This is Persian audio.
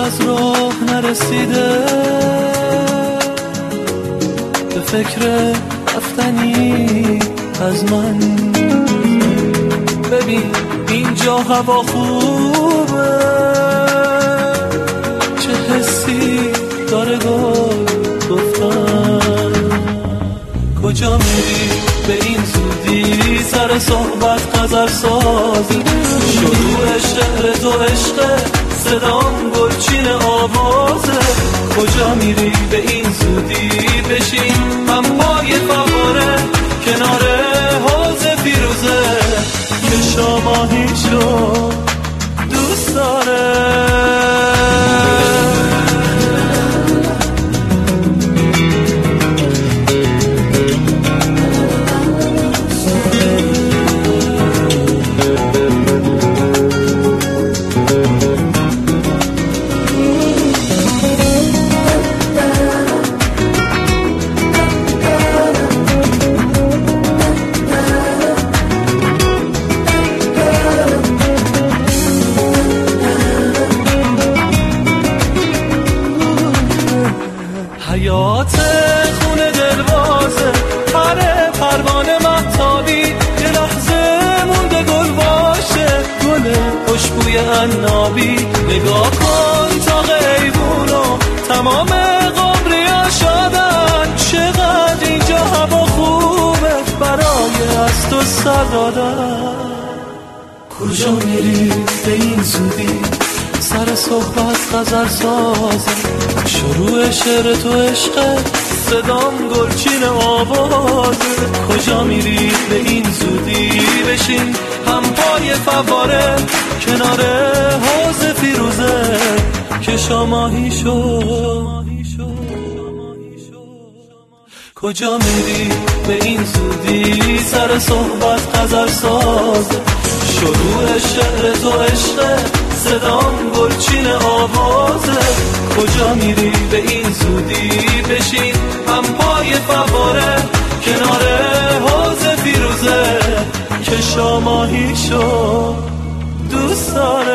از راه نرسیده، به فکر رفتنی از من. ببین اینجا هوا خوبه، چه حسی داره گل گفتن. کجا میری به این زودی؟ سر صحبت غزل سازی، شروع شعر تو عشق، صدام گلچین آوازه. کجا میری به این زودی؟ بشین هم پای فواره کنار حوض فیروزه، که شاماهی شد دوست داره. حیات خونه دلوازه، هر پروانه مهتابی، یه لحظه مونده گل باشه، گل خوشبوی عنابی. نگاه کن تا غیبونو تمام قمریا شدن، چقدر اینجا هوا خوبه برای از تو سر دادن. کجا میری به این زودی؟ سر صحبت غزل سازه، شروع شعر تو عشق، صدام گلچین آوازه. کجا میری به این زودی؟ بشین هم پای فواره کنار حوض فیروزه، که شاماهی شد. کجا میری به این زودی؟ سر صحبت غزل سازه، شروع شعر تو عشق، صدام گلچین آوازه. کجا میری به این زودی؟ بشین هم پای فواره کنار حوض فیروزه، که شاماهی شد دوست داره.